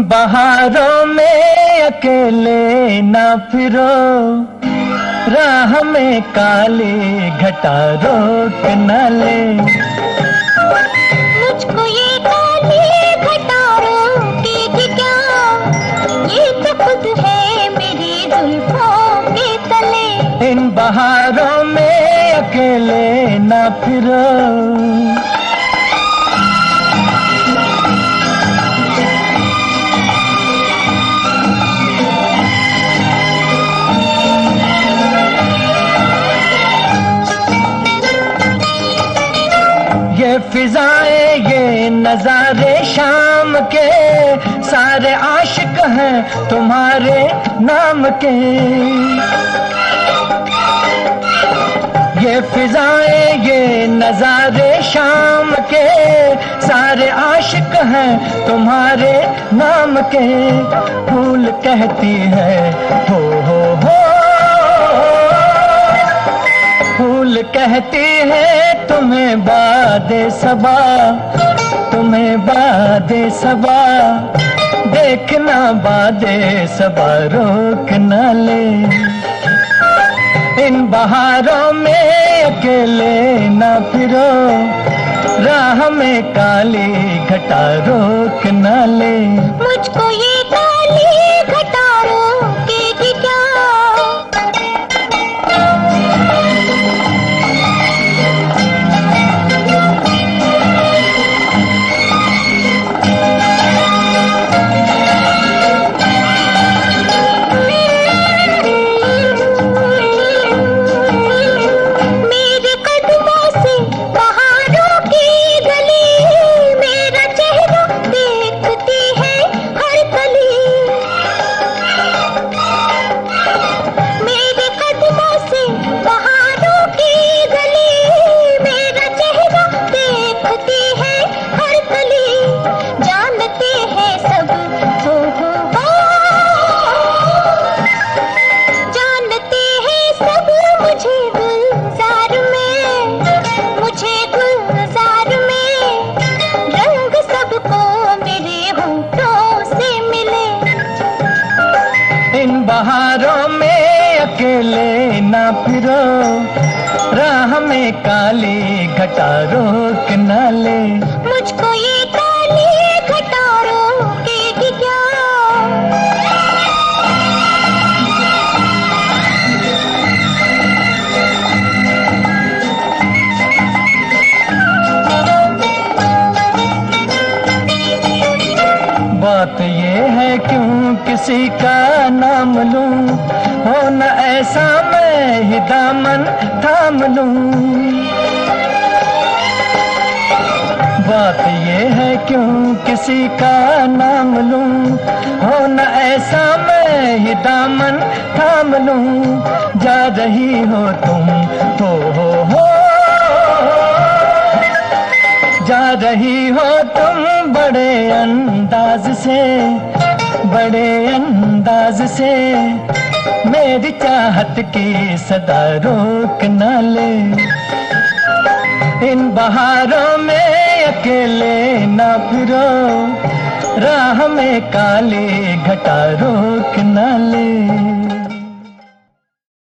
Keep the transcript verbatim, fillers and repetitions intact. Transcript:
बहारों में अकेले ना फिरो, राह में काली घटा रोक न ले। मुझको ये काली घटा रोकेगी क्या, ये तो खुद है मेरी जुल्फों के तले। इन बहारों में अकेले ना फिरो। ये फिजाएं ये नजारे शाम के, सारे आशिक हैं तुम्हारे नाम के। ये फिजाएं ये नजारे शाम के, सारे आशिक हैं तुम्हारे नाम के। फूल कहती है हो हो हो, फूल कहती है तुम्हें बादे सबा, तुम्हें बादे सबा। देखना बादे सबा रोक न ले। इन बहारों में अकेले ना फिरो, राह में काली घटा रोक न ले। मुझको ये काली घटा रोकेगी क्या। बहारों में अकेले ना फिरो, राह में काली घटा रोक न ले। मुझको ये काली घटा रोकेगी क्या। बात ये है क्यों किसी का नाम लूं, हो न ऐसा मैं ही दामन थाम लूं। बात ये है क्यों किसी का नाम लूं, हो न ऐसा मैं ही दामन थाम लूं। जा रही हो तुम हो हो हो, जा रही हो तुम बड़े अंदाज से, बड़े अंदाज से। मेरी चाहत की सदा रोक न ले। इन बहारों में अकेले ना फिरो, राह में काली घटा रोक